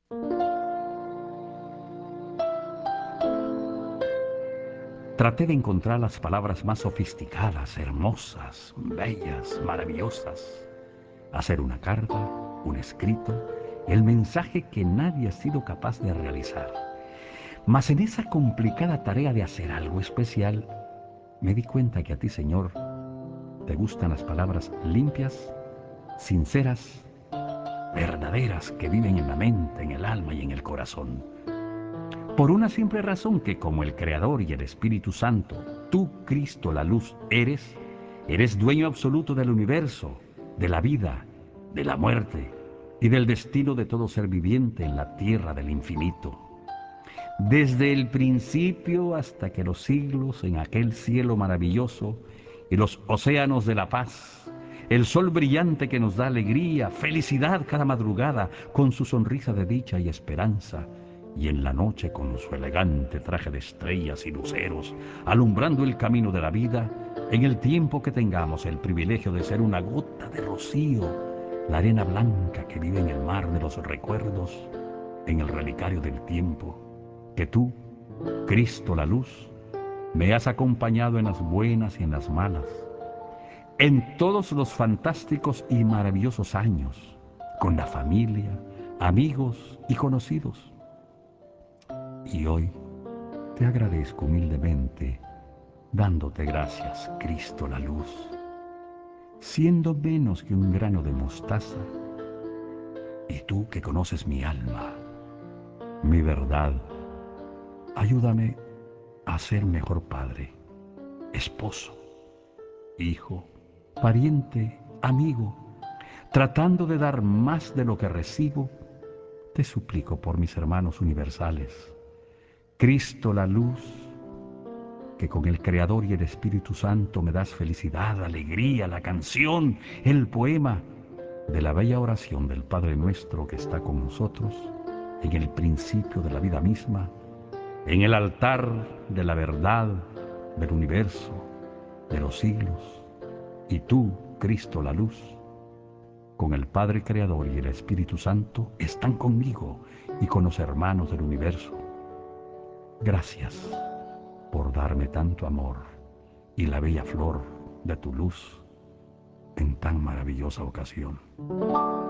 Traté de encontrar las palabras más sofisticadas, hermosas, bellas, maravillosas. Hacer una carta, un escrito, el mensaje que nadie ha sido capaz de realizar. Mas en esa complicada tarea de hacer algo especial, me di cuenta que a ti, Señor, te gustan las palabras limpias, sinceras, verdaderas, que viven en la mente, en el alma y en el corazón. Por una simple razón, que como el Creador y el Espíritu Santo, tú, Cristo, la luz, eres dueño absoluto del universo, de la vida, de la muerte y del destino de todo ser viviente en la tierra del infinito. Desde el principio hasta que los siglos, en aquel cielo maravilloso y los océanos de la paz, el sol brillante que nos da alegría, felicidad cada madrugada con su sonrisa de dicha y esperanza, y en la noche con su elegante traje de estrellas y luceros, alumbrando el camino de la vida, en el tiempo que tengamos el privilegio de ser una gota de rocío, la arena blanca que vive en el mar de los recuerdos, en el relicario del tiempo, que tú, Cristo la luz, me has acompañado en las buenas y en las malas, en todos los fantásticos y maravillosos años, con la familia, amigos y conocidos. Y hoy te agradezco humildemente, dándote gracias, Cristo la luz, siendo menos que un grano de mostaza, y tú que conoces mi alma, mi verdad, ayúdame a ser mejor padre, esposo, hijo, pariente, amigo, tratando de dar más de lo que recibo. Te suplico por mis hermanos universales, Cristo la luz, que con el Creador y el Espíritu Santo me das felicidad, alegría, la canción, el poema de la bella oración del Padre Nuestro que está con nosotros en el principio de la vida misma, en el altar de la verdad, del universo, de los siglos. Y tú, Cristo la luz, con el Padre Creador y el Espíritu Santo, están conmigo y con los hermanos del universo. Gracias por darme tanto amor y la bella flor de tu luz en tan maravillosa ocasión.